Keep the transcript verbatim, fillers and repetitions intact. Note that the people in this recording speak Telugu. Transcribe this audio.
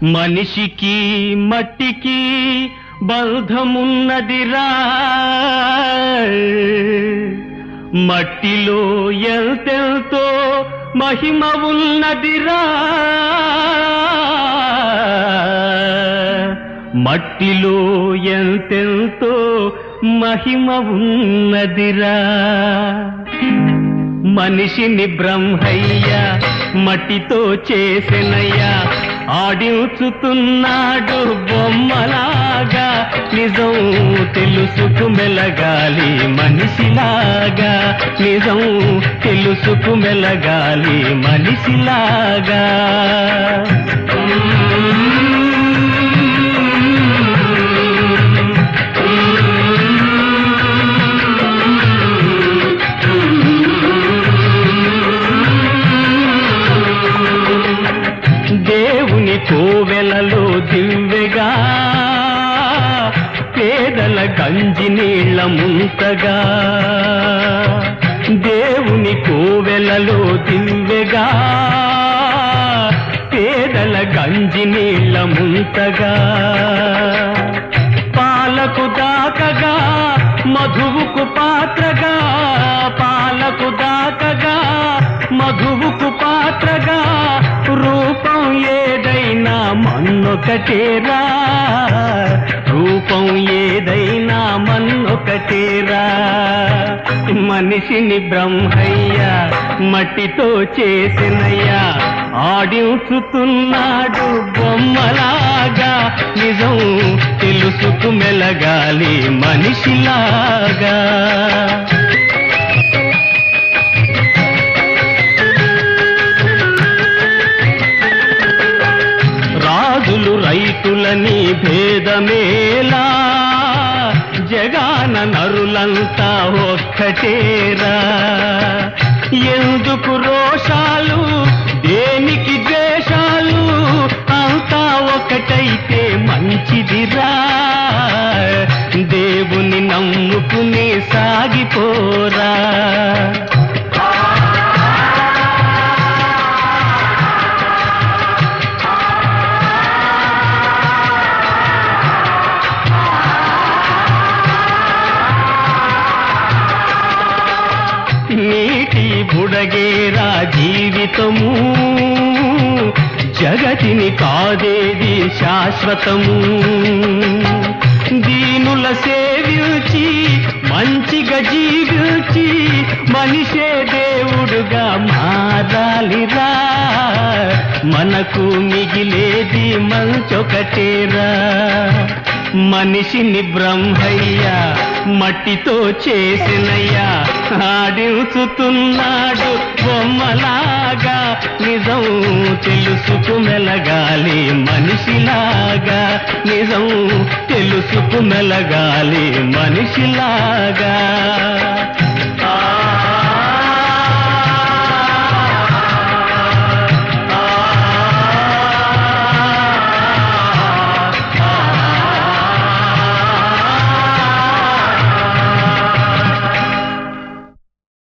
మనిషికి మట్టికి బంధమున్నదిరా, మట్టిలో ఎంతెంతో మహిమ ఉన్నదిరా, మట్టిలో ఎంతెంతో మహిమ ఉన్నదిరా. మనిషిని బ్రహ్మయ్య మట్టితో చేసెనయ్యా, ఆడించుతున్నాడు బొమ్మలాగా. నిజం తెలుసుకు మెలగాలి మనిషిలాగా, నిజం తెలుసుకు మెలగాలి మనిషిలాగా. దేవుని కోవెలలో దివ్వెగా, పేదల గంజి నీళ్ల ముంతగా. దేవుని కోవెలలో దివ్వెగా, పేదల గంజి నీళ్ల ముంతగా. పాలకు దాకగా మధువుకు పాత్రగా, పాలకు దాకగా మధువుకు పాత్రగా. రూపం ఏదైనా మన్నొకటేరా, రూపం ఏదైనా మన్నొకటేరా. మనిషిని బ్రహ్మయ్య మట్టితో చేసినయ్యా, ఆడించుతున్నాడు బొమ్మలాగా. నిజం తెలుసుకు మెలగాలి మనిషిలాగా. రాజులు రైతులని భేదమేలా, జగాన నరులంతా ఒక్కటేరా. ఎందుకు రోషాలు, దేనికి ద్వేషాలు, అంతా ఒకటైతే మంచిదిరా. దేవుని నమ్ముకుని సాగిపోరా. నీటి బుడగేరా జీవితము, జగతిని కాదేది శాశ్వతము. దీనుల సేవించి మంచిగా జీవించి, మనిషే దేవుడుగా మారాలిరా. మనకు మిగిలేది మంచొకటేరా. మనిషిని బ్రహ్మయ్య మట్టితో చేసినయ్యా, ఆడించుతున్నాడు బొమ్మలాగా. నిజం తెలుసుకు మెలగాలి మనిషిలాగా, నిజం తెలుసుకు మెలగాలి మనిషిలాగా.